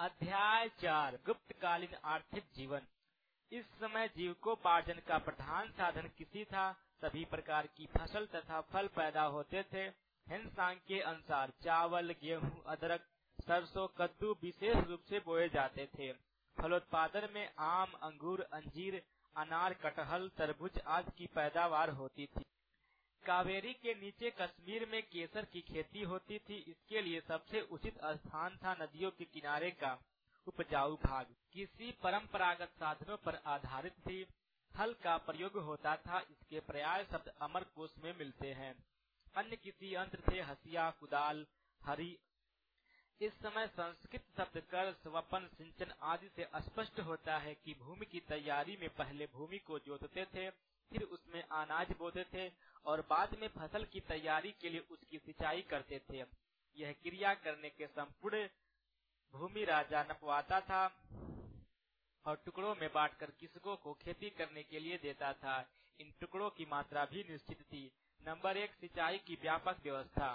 अध्याय 4 गुप्तकालीन आर्थिक जीवन। इस समय जीविकोपार्जन का प्रधान साधन कृषि था। सभी प्रकार की फसल तथा फल पैदा होते थे। हिंदुस्तान के अनुसार चावल, गेहूं, अदरक, सरसों, कद्दू विशेष रूप से बोए जाते थे। फलोत्पादन में आम, अंगूर, अंजीर, अनार, कटहल, तरबूज आदि की पैदावार होती थी। कावेरी के नीचे कश्मीर में केसर की खेती होती थी। इसके लिए सबसे उचित स्थान था नदियों के किनारे का उपजाऊ भाग। कृषि परंपरागत साधनों पर आधारित थी। हल का प्रयोग होता था। इसके पर्याय शब्द अमरकोश में मिलते हैं। अन्य कृषि यंत्र थे हसिया, कुदाल, हरी। इस समय संस्कृत शब्द कर, स्वपन, सिंचन आदि से स्पष्ट होता है कि भूमि की तैयारी में पहले भूमि को जोतते थे, फिर उसमें अनाज बोते थे और बाद में फसल की तैयारी के लिए उसकी सिंचाई करते थे। यह क्रिया करने के संपूर्ण भूमि राजा नपवाता था और टुकड़ों में बांटकर कृषकों को खेती करने के लिए देता था। इन टुकड़ों की मात्रा भी निश्चित थी। नंबर 1, सिंचाई की व्यापक व्यवस्था।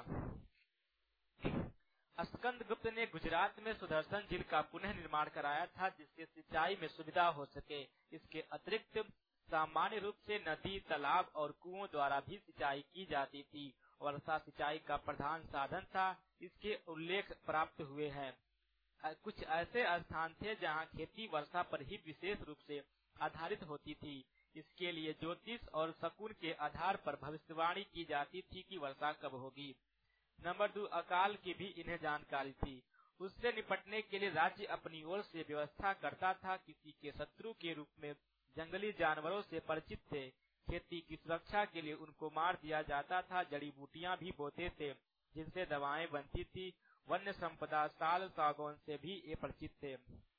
स्कंदगुप्त ने गुजरात में सुदर्शन झील का पुनः निर्माण कराया था, जिससे सिंचाई में सुविधा हो सके। इसके अतिरिक्त सामान्य रूप से नदी, तालाब और कुओं द्वारा भी सिंचाई की जाती थी। वर्षा सिंचाई का प्रधान साधन था। इसके उल्लेख प्राप्त हुए हैं। कुछ ऐसे स्थान थे जहां खेती वर्षा पर ही विशेष रूप से आधारित होती थी। इसके लिए ज्योतिष और शकुन के आधार पर भविष्यवाणी की जाती थी कि वर्षा कब होगी। नंबर 2, अकाल की भी इन्हें जानकारी थी। उससे निपटने के लिए राज्य अपनी ओर से व्यवस्था करता था। किसी के शत्रु के रूप में जंगली जानवरों से परिचित थे। खेती की सुरक्षा के लिए उनको मार दिया जाता था। जड़ी बूटियां भी बोते थे जिनसे दवाएं बनती थी। वन्य संपदा, साल, सागौन से भी ये परिचित थे।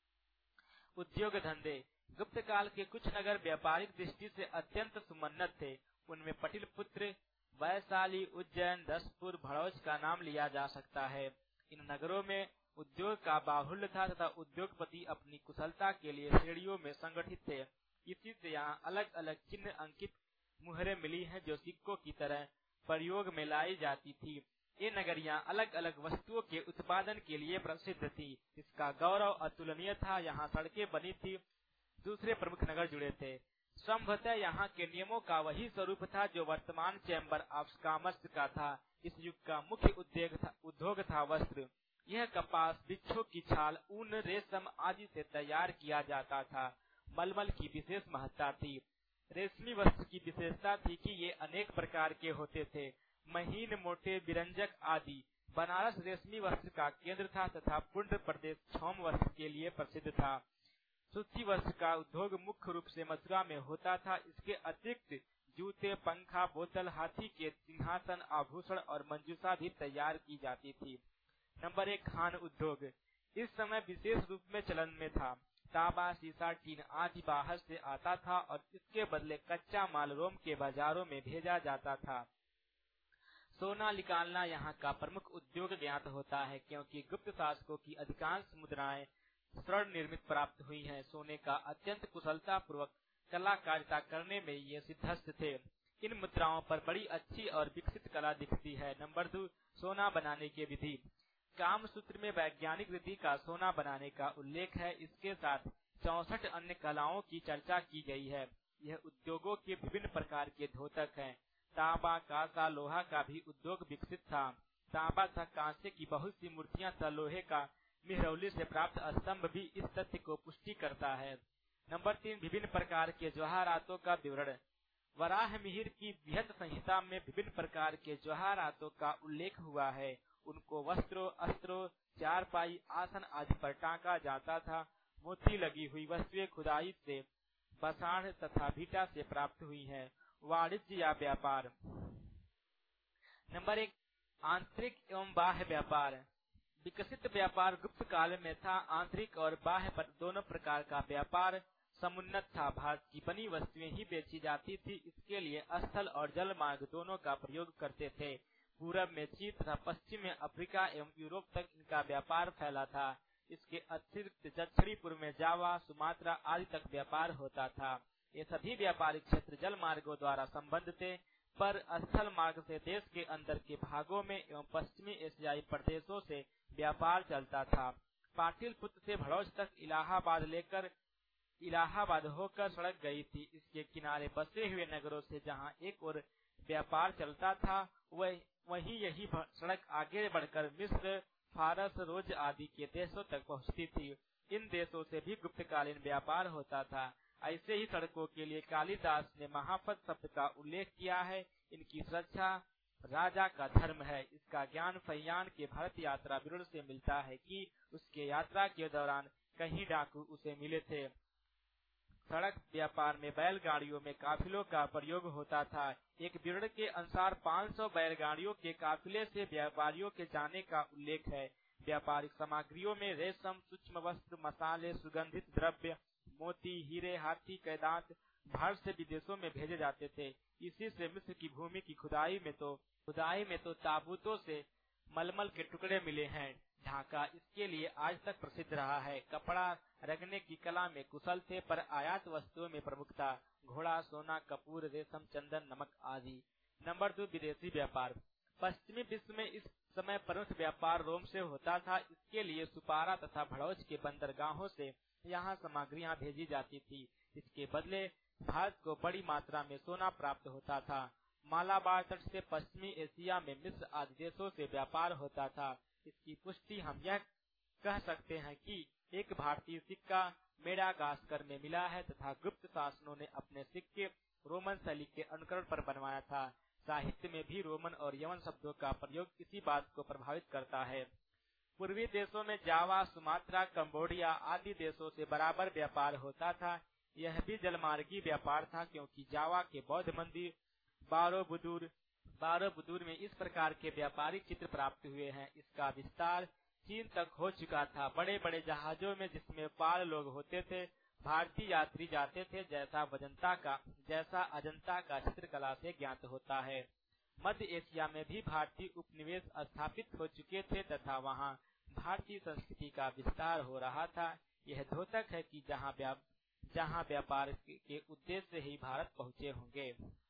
उद्योग धंधे। गुप्त काल के कुछ नगर व्यापारिक दृष्टि से अत्यंत समुन्नत थे। उनमें पटिलपुत्र, वैशाली, उज्जैन, दसपुर, भड़ौच का नाम लिया जा सकता है। इन नगरों में उद्योग का बाहुल्य था तथा उद्योगपति अपनी कुशलता के लिए श्रेणियों में संगठित थे। इसी से यहाँ अलग अलग चिन्ह अंकित मुहरें मिली हैं जो सिक्कों की तरह प्रयोग में लाई जाती थी। ये नगरियां अलग अलग वस्तुओं के उत्पादन के लिए प्रसिद्ध थी। इसका गौरव अतुलनीय था। यहाँ सड़कें बनी थी, दूसरे प्रमुख नगर जुड़े थे। संभवतः यहाँ के नियमों का वही स्वरूप था जो वर्तमान चैम्बर ऑफ कॉमर्स का था। इस युग का मुख्य उद्योग था वस्त्र। यह कपास, वृक्षों की छाल, ऊन, रेशम आदि से तैयार किया जाता था। मलमल की विशेष महत्ता थी। रेशमी वस्त्र की विशेषता थी कि ये अनेक प्रकार के होते थे, महीन, मोटे, विरंजक आदि। बनारस रेशमी वस्त्र का केंद्र था तथा पुंड प्रदेश छौम वस्त्र के लिए प्रसिद्ध था। सूती वस्त्र का उद्योग मुख्य रूप से मथुरा में होता था। इसके अतिरिक्त जूते, पंखा, बोतल, हाथी के सिंहासन, आभूषण और मंजूषा भी तैयार की जाती थी। नंबर 1, खान उद्योग। इस समय विशेष रूप में चलन में था। तांबा, सीसा, टीन आदि बाहर से आता था और इसके बदले कच्चा माल रोम के बाजारों में भेजा जाता था। सोना निकालना यहाँ का प्रमुख उद्योग ज्ञात होता है, क्योंकि गुप्त शासकों की अधिकांश मुद्राएं स्वर्ण निर्मित प्राप्त हुई हैं। सोने का अत्यंत कुशलता पूर्वक कलाकारिता करने में ये सिद्धहस्त थे। इन मुद्राओं पर बड़ी अच्छी और विकसित कला दिखती है। नंबर 2, सोना बनाने की विधि। कामसूत्र में वैज्ञानिक विधि का सोना बनाने का उल्लेख है। इसके साथ 64 अन्य कलाओं की चर्चा की गई है। यह उद्योगों के विभिन्न प्रकार के द्योतक हैं। तांबा, कांसा, लोहा का भी उद्योग विकसित था। तांबा तथा कांसे की बहुत सी मूर्तियां तथा लोहे का मिहरौली से प्राप्त स्तंभ भी इस तथ्य को पुष्टि करता है। नंबर 3, विभिन्न प्रकार के जवाहरातों का विवरण। वराह मिहिर की बृहत संहिता में विभिन्न प्रकार के जवाहरातों का उल्लेख हुआ है। उनको वस्त्रों, अस्त्रों, चारपाई, आसन आदि पर टांका जाता था। मोती लगी हुई वस्तुएं खुदाई से, बसाढ़ तथा भीटा से प्राप्त हुई हैं। वाणिज्य या व्यापार। नंबर 1, आंतरिक एवं बाह्य व्यापार। विकसित व्यापार गुप्त काल में था। आंतरिक और बाह्य पर दोनों प्रकार का व्यापार समुन्नत था। भारत की बनी वस्तुएं ही बेची जाती थी। इसके लिए स्थल और जल मार्ग दोनों का प्रयोग करते थे। पूरब में चीन तथा पश्चिम में अफ्रीका एवं यूरोप तक इनका व्यापार फैला था। इसके अतिरिक्त दक्षिणी पूर्व में जावा, सुमात्रा आदि तक व्यापार होता था। ये सभी व्यापारिक क्षेत्र जल मार्गों द्वारा संबद्ध थे, पर स्थल मार्ग से देश के अंदर के भागों में एवं पश्चिमी एशियाई प्रदेशों से व्यापार चलता था। पाटिलपुत्र से भड़ौच तक इलाहाबाद होकर सड़क गई थी। इसके किनारे बसे हुए नगरों से जहाँ एक और व्यापार चलता था, वहीं यही सड़क आगे बढ़कर मिस्र, फारस, रोज आदि के देशों तक पहुँचती थी। इन देशों से भी गुप्तकालीन व्यापार होता था। ऐसे ही सड़कों के लिए कालिदास ने महापथ शब्द का उल्लेख किया है। इनकी सुरक्षा राजा का धर्म है। इसका ज्ञान फहियान के भारत यात्रा विवरण से मिलता है कि उसके यात्रा के दौरान कहीं डाकू उसे मिले थे। सड़क व्यापार में बैलगाड़ियों में काफिलों का प्रयोग होता था। एक विवरण के अनुसार 500 बैलगाड़ियों के काफिले से व्यापारियों के जाने का उल्लेख है। व्यापारिक सामग्रियों में रेशम, सूक्ष्म वस्त्र, मसाले, सुगंधित द्रव्य, मोती, हीरे, हाथी के दांत भारत से विदेशों में भेजे जाते थे। इसी से मिस्र की भूमि की खुदाई में तो ताबूतों से मलमल के टुकड़े मिले हैं। ढाका इसके लिए आज तक प्रसिद्ध रहा है। कपड़ा रंगने की कला में कुशल थे, पर आयात वस्तुओं में प्रमुखता घोड़ा, सोना, कपूर, रेशम, चंदन, नमक आदि। नंबर 2, विदेशी व्यापार। पश्चिमी विश्व में इस समय प्रमुख व्यापार रोम से होता था। इसके लिए सुपारा तथा भड़ौच के बंदरगाहों से यहाँ सामग्रियां भेजी जाती थी। इसके बदले भारत को बड़ी मात्रा में सोना प्राप्त होता था। मालाबार तट से पश्चिमी एशिया में मिस्र आदि देशों से व्यापार होता था। इसकी पुष्टि हम यह कह सकते हैं कि एक भारतीय सिक्का मेडागास्कर में मिला है तथा गुप्त शासनों ने अपने सिक्के रोमन शैली के अनुकरण पर बनवाया था। साहित्य में भी रोमन और यवन शब्दों का प्रयोग इसी बात को प्रभावित करता है। पूर्वी देशों में जावा, सुमात्रा, कंबोडिया आदि देशों से बराबर व्यापार होता था। यह भी जलमार्गी व्यापार था, क्योंकि जावा के बौद्ध मंदिर बारोबुदूर में इस प्रकार के व्यापारिक चित्र प्राप्त हुए हैं। इसका विस्तार चीन तक हो चुका था। बड़े बड़े जहाजों में, जिसमें पाल लोग होते थे, भारतीय यात्री जाते थे, जैसा अजंता का चित्रकला से ज्ञात होता है। मध्य एशिया में भी भारतीय उपनिवेश स्थापित हो चुके थे तथा वहां भारतीय संस्कृति का विस्तार हो रहा था। यह द्योतक है कि जहां व्यापार के उद्देश्य से ही भारत पहुंचे होंगे।